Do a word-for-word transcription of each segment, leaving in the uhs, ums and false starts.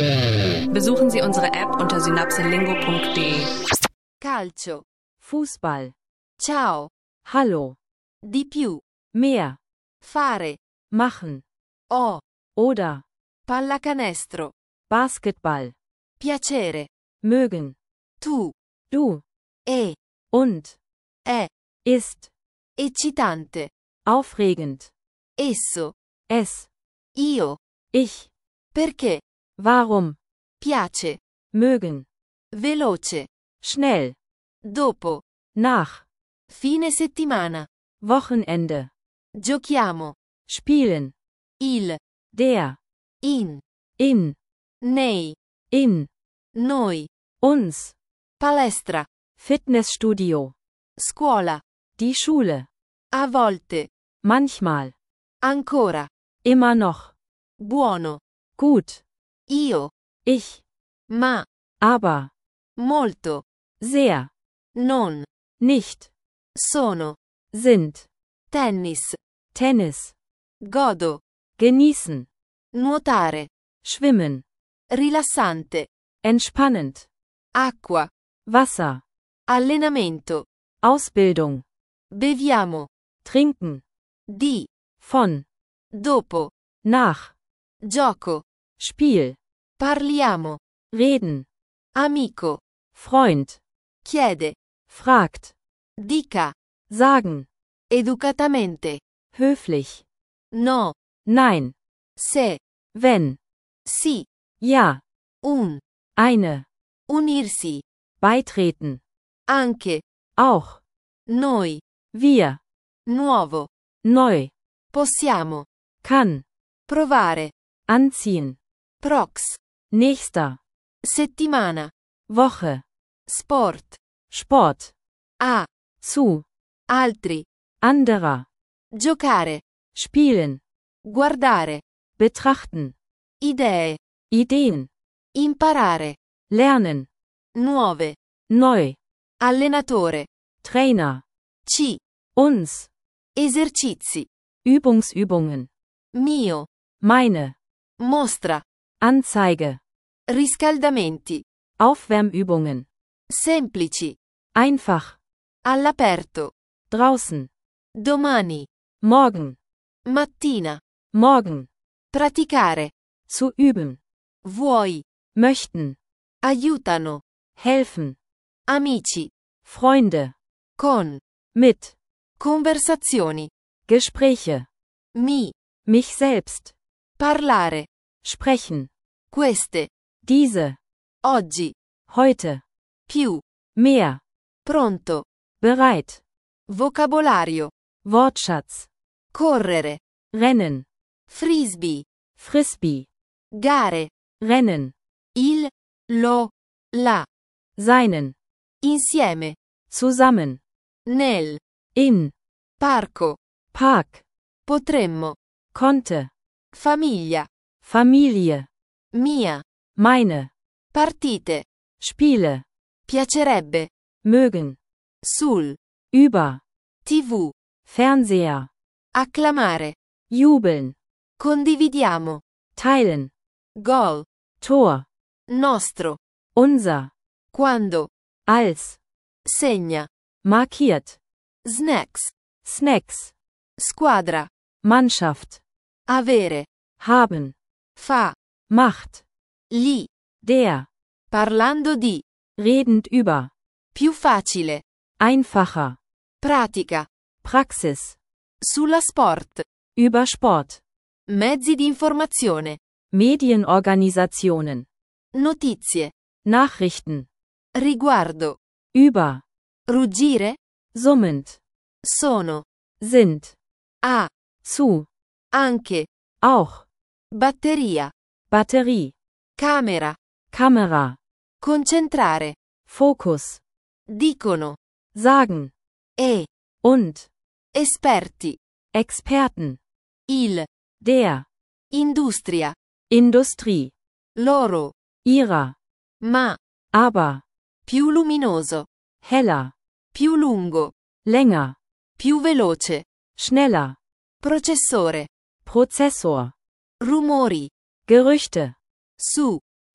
Besuchen Sie unsere App unter synapselingo punkt de. Calcio. Fußball. Ciao. Hallo. Di più. Mehr. Fare. Machen. O. Oder. Pallacanestro. Basketball. Piacere. Mögen. Tu. Du. E. Und. È. Ist. Eccitante. Aufregend. Esso. Es. Io. Ich. Perché. Warum. Piace. Mögen. Veloce. Schnell. Dopo. Nach. Fine settimana. Wochenende. Giochiamo. Spielen. Il. Der. In. In. Nei. In. Noi. Uns. Palestra. Fitnessstudio. Scuola. Die Schule. A volte. Manchmal. Ancora. Immer noch. Buono. Gut. Io. Ich. Ma. Aber. Molto. Sehr. Non. Nicht. Sono. Sind. Tennis. Tennis. Godo. Genießen. Nuotare. Schwimmen. Rilassante. Entspannend. Acqua. Wasser. Allenamento. Ausbildung. Beviamo. Trinken. Di. Von. Dopo. Nach. Gioco. Spiel. Parliamo. Reden. Amico. Freund. Chiede. Fragt. Dica. Sagen. Educatamente. Höflich. No. Nein. Se. Wenn. Sì. Ja. Un. Eine. Unirsi. Beitreten. Anche. Auch. Noi. Wir. Nuovo. Neu. Possiamo. Kann. Provare. Anziehen. Prox. Nächster. Settimana. Woche. Sport. Sport. A. Zu. Altri. Anderer. Giocare. Spielen. Guardare. Betrachten. Idee. Ideen. Imparare. Lernen. Nuove. Neu. Allenatore. Trainer. C. Uns. Esercizi. Übungsübungen. Mio. Meine. Mostra. Anzeige. Riscaldamenti. Aufwärmübungen. Semplici. Einfach. All'aperto. Draußen. Domani. Morgen. Mattina. Morgen. Praticare. Zu üben. Vuoi. Möchten. Aiutano. Helfen. Amici. Freunde. Con. Mit. Conversazioni. Gespräche. Mi. Mich selbst. Parlare. Sprechen. Queste. Diese. Oggi. Heute. Più. Mehr. Pronto. Bereit. Vocabolario. Wortschatz. Correre. Rennen. Frisbee. Frisbee. Gare. Rennen. Il. Lo. La. Seinen. Insieme. Zusammen. Nel. In. Parco. Park. Potremmo. Konnte. Famiglia. Familie. Mia. Meine. Partite. Spiele. Piacerebbe. Mögen. Sul. Über. tivù. Fernseher. Acclamare. Jubeln. Condividiamo. Teilen. Gol. Tor. Nostro. Unser. Quando. Als. Segna. Markiert. Snacks. Snacks. Squadra. Mannschaft. Avere. Haben. Fa. Macht. Gli. Der. Parlando di. Redend über. Più facile. Einfacher. Pratica. Praxis. Sulla sport. Über Sport. Mezzi di informazione. Medienorganisationen. Notizie. Nachrichten. Riguardo. Über. Ruggire. Summend. Sono. Sind. A. Zu. Anche. Auch. Batteria. Batterie. Camera. Kamera. Concentrare. Fokus. Dicono. Sagen. E. Und. Esperti. Experten. Il. Der. Industria. Industrie. Loro. Ihrer. Ma. Aber. Più luminoso. Heller. Più lungo. Länger. Più veloce. Schneller. Processore. Prozessor. Rumori. Gerüchte. Su.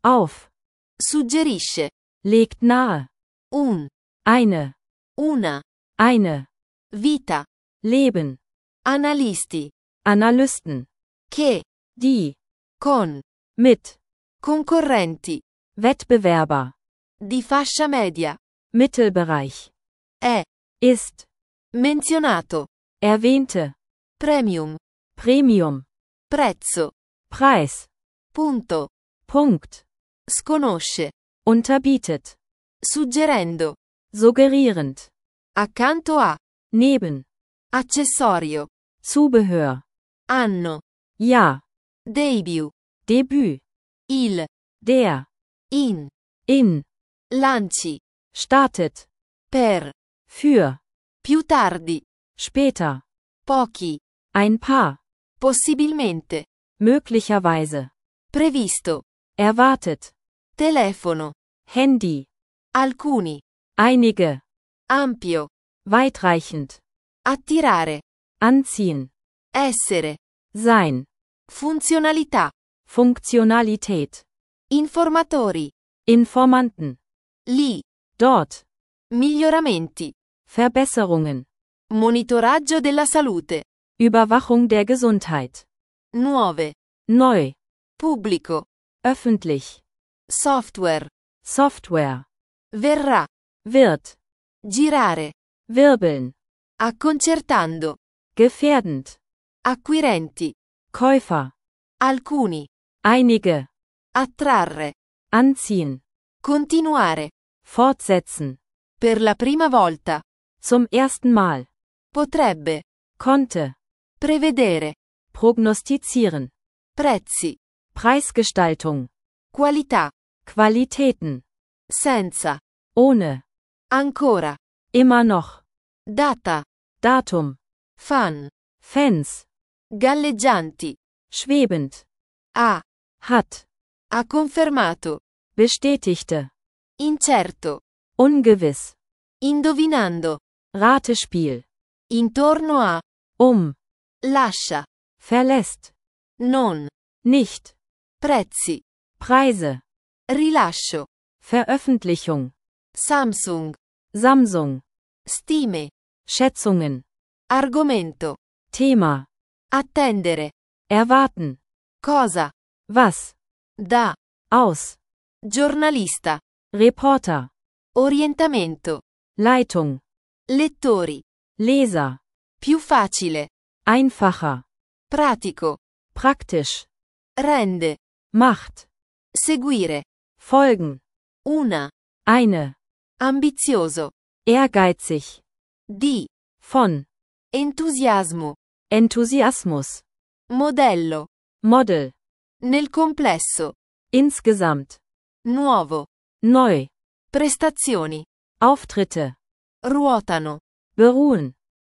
Auf. Suggerisce. Legt nahe. Un. Eine. Una. Eine. Vita. Leben. Analisti. Analysten. Che. Die. Con. Mit. Concorrenti. Wettbewerber. Di fascia media. Mittelbereich. È. Ist. Menzionato. Erwähnte. Premium. Premium. Prezzo. Preis. Punto. Punkt. Sconosce. Unterbietet. Suggerendo. Suggerierend. Accanto a. Neben. Accessorio. Zubehör. Anno. Ja. Debut. Debüt. Il. Der. In. In. Lanci. Startet. Per. Für. Più tardi. Später. Pochi. Ein paar. Possibilmente. Möglicherweise. Previsto. Erwartet. Telefono. Handy. Alcuni. Einige. Ampio. Weitreichend. Attirare. Anziehen. Essere. Sein. Funzionalità. Funktionalität. Informatori. Informanten. Lì. Dort. Miglioramenti. Verbesserungen. Monitoraggio della salute. Überwachung der Gesundheit. Nuove. Neu. Pubblico. Öffentlich. Software. Software. Verrà. Wird. Girare. Wirbeln. Acconcertando. Gefährdend. Acquirenti. Käufer. Alcuni. Einige. Attrarre. Anziehen. Continuare. Fortsetzen. Per la prima volta. Zum ersten Mal. Potrebbe. Konnte. Prevedere. Prognostizieren. Prezzi. Preisgestaltung. Qualità. Qualitäten. Senza. Ohne. Ancora. Immer noch. Data. Datum. Fan. Fans. Galleggianti. Schwebend. Ha. Hat. Ha confermato. Bestätigte. Incerto. Ungewiss. Indovinando. Ratespiel. Intorno a. Um. Lascia. Verlässt. Non. Nicht. Prezzi. Preise. Rilascio. Veröffentlichung. Samsung. Samsung. Stime. Schätzungen. Argomento. Thema. Attendere. Erwarten. Cosa. Was. Da. Aus. Giornalista. Reporter. Orientamento. Leitung. Lettori. Leser. Più facile. Einfacher. Pratico. Praktisch. Rende. Macht. Seguire. Folgen. Una. Eine. Ambizioso. Ehrgeizig. Di. Von. Entusiasmo. Enthusiasmus. Modello. Model. Nel complesso. Insgesamt. Nuovo. Neu. Prestazioni. Auftritte. Ruotano. Beruhen.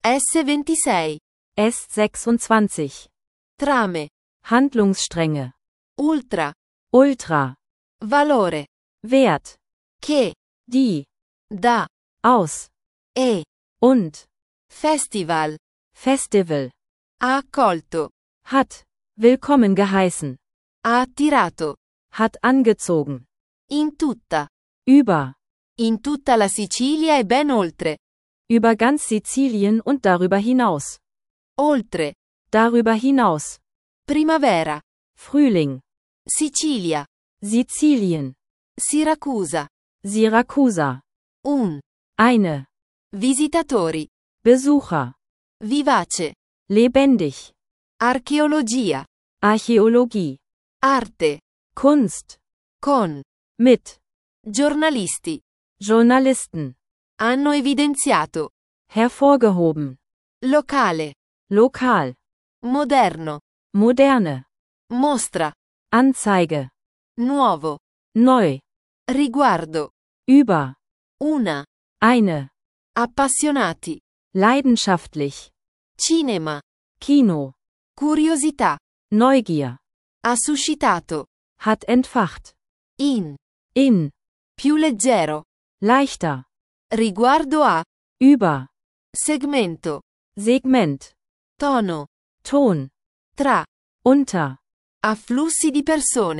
S ventisei. S sechsundzwanzig. Trame. Handlungsstränge. Ultra. Ultra. Valore. Wert. Che. Die. Da. Aus. E. Und. Festival. Festival. Ha accolto. Hat. Willkommen geheißen. Ha attirato. Hat angezogen. In tutta. Über. In tutta la Sicilia e ben oltre. Über ganz Sizilien und darüber hinaus. Oltre. Darüber hinaus. Primavera. Frühling. Sicilia. Sizilien. Siracusa. Siracusa. Un. Eine. Visitatori. Besucher. Vivace. Lebendig. Archeologia. Archäologie. Arte. Kunst. Con. Mit. Giornalisti. Journalisten. Hanno evidenziato. Hervorgehoben. Locale. Lokal. Moderno. Moderne. Mostra. Anzeige. Nuovo. Neu. Riguardo. Über. Una. Eine. Appassionati. Leidenschaftlich. Cinema. Kino. Curiosità. Neugier. Ha suscitato. Hat entfacht. In. In. Più leggero. Leichter. Riguardo a. Über. Segmento. Segment. Tono. Ton. Tra. Unter. Afflussi di persone.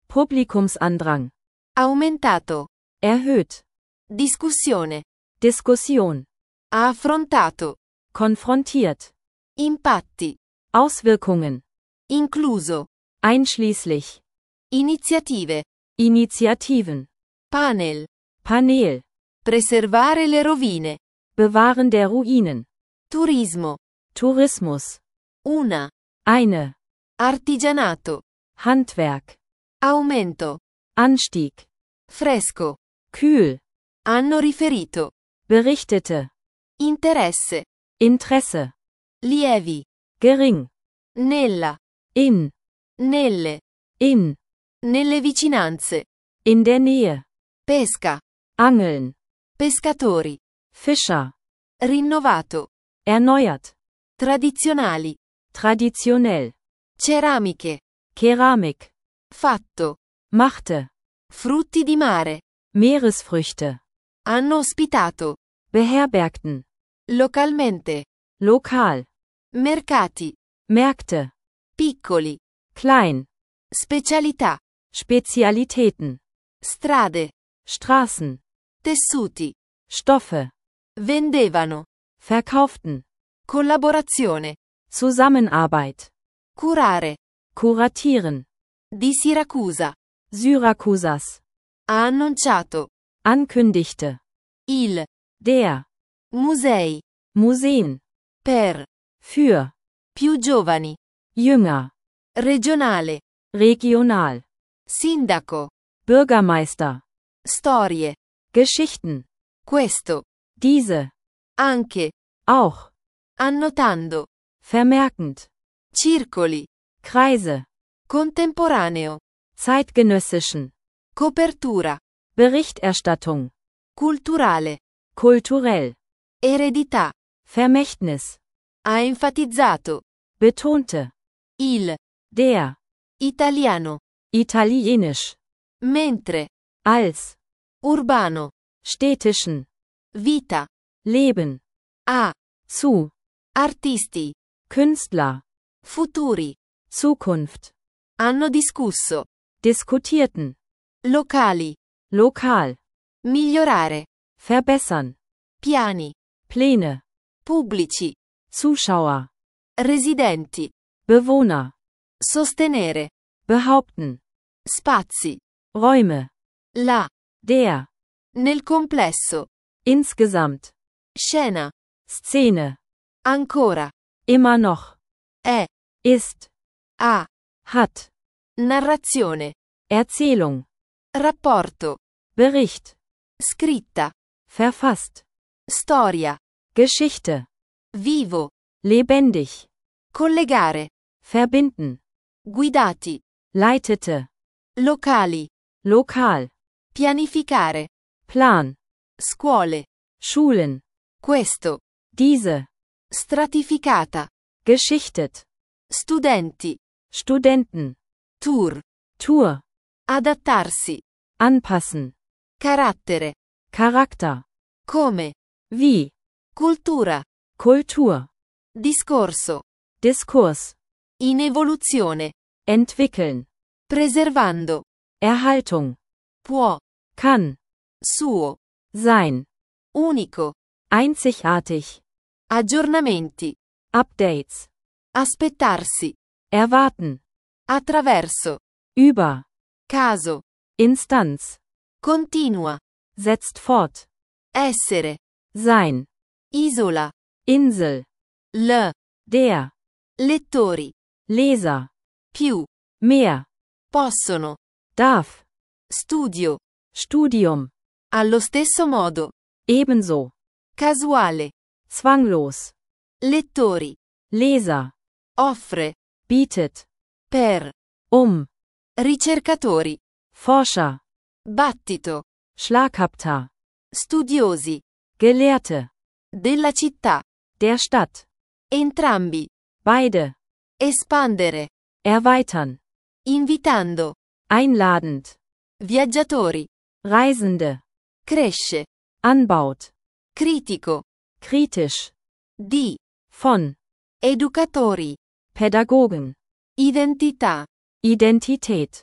Publikumsandrang. Aumentato. Erhöht. Discussione. Diskussion. Ha affrontato. Konfrontiert. Impatti. Auswirkungen. Incluso. Einschließlich. Iniziative. Initiativen. Panel. Panel. Preservare le rovine. Bewahren der Ruinen. Turismo. Tourismus. Una. Eine. Artigianato. Handwerk. Aumento. Anstieg. Fresco. Kühl. Hanno riferito. Berichtete. Interesse. Interesse. Lievi. Gering. Nella. In. Nelle. In. Nelle vicinanze. In der Nähe. Pesca. Angeln. Pescatori. Fischer. Rinnovato. Erneuert. Tradizionali. Traditionell. Ceramiche. Keramik. Fatto. Machte. Frutti di mare. Meeresfrüchte. Hanno ospitato. Beherbergten. Localmente. Lokal. Mercati. Märkte. Piccoli. Klein. Specialità. Spezialitäten. Strade. Straßen. Tessuti. Stoffe. Vendevano. Verkauften. Collaborazione. Zusammenarbeit. Curare. Kuratieren. Di Siracusa. Syrakusas. Ha annunciato. Ankündigte. Il. Der. Musei. Museen. Per. Für. Più giovani. Jünger. Regionale. Regional. Sindaco. Bürgermeister. Storie. Geschichten. Questo. Diese. Anche. Auch. Annotando. Vermerkend. Circoli. Kreise. Contemporaneo. Zeitgenössischen. Copertura. Berichterstattung. Culturale. Kulturell. Eredità. Vermächtnis. Ha enfatizzato. Betonte. Il. Der. Italiano. Italienisch. Mentre. Als. Urbano. Städtischen. Vita. Leben. A. Zu. Artisti. Künstler. Futuri. Zukunft. Hanno discusso. Diskutierten. Locali. Lokal. Migliorare. Verbessern. Piani. Pläne. Pubblici. Zuschauer. Residenti. Bewohner. Sostenere. Behaupten. Spazi. Räume. La. Der. Nel complesso. Insgesamt. Scena. Szene. Ancora. Immer noch. È. Ist. Ha. Hat. Narrazione. Erzählung. Rapporto. Bericht. Scritta. Verfasst. Storia. Geschichte. Vivo. Lebendig. Collegare. Verbinden. Guidati. Leitete. Locali. Lokal. Pianificare. Plan. Scuole. Schulen. Questo. Diese. Stratificata. Geschichtet. Studenti. Studenten. Tour. Tour. Adattarsi. Anpassen. Carattere. Charakter. Come. Wie. Cultura. Kultur. Discorso. Diskurs. In evoluzione. Entwickeln. Preservando. Erhaltung. Può. Kann. Suo. Sein. Unico. Einzigartig. Aggiornamenti. Updates. Aspettarsi. Erwarten. Attraverso. Über. Caso. Instanz. Continua. Setzt fort. Essere. Sein. Isola. Insel. L. Der. Lettori. Leser. Più. Mehr. Possono. Darf. Studio. Studium. Allo stesso modo. Ebenso. Casuale. Zwanglos. Lettori. Leser. Offre. Bietet. Per. Um. Ricercatori. Forscher. Battito. Schlaghabter. Studiosi. Gelehrte. Della città. Der Stadt. Entrambi. Beide. Espandere. Erweitern. Invitando. Einladend. Viaggiatori. Reisende. Cresce. Anbaut. Critico. Kritisch. Di. Von. Educatori. Pädagogen. Identità. Identität.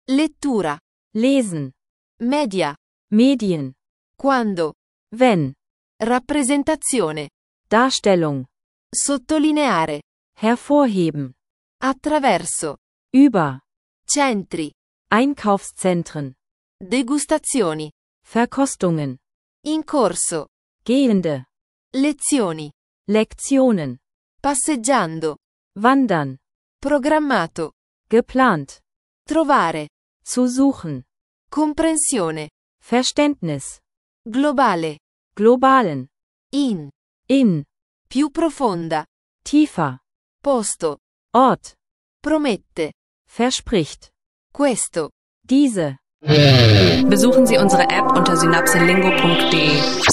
lettura, lesen, media, Medien, quando, wenn, rappresentazione, Darstellung, sottolineare, hervorheben, attraverso, über, centri, Einkaufszentren, degustazioni, Verkostungen, in corso, gehende, lezioni, Lektionen, passeggiando, wandern, programmato, geplant, trovare, zu suchen, comprensione, Verständnis, globale, globalen, in, in, più profonda, tiefer, posto, Ort, promette, verspricht, questo. diese. Besuchen Sie unsere App unter synapselingo punkt de.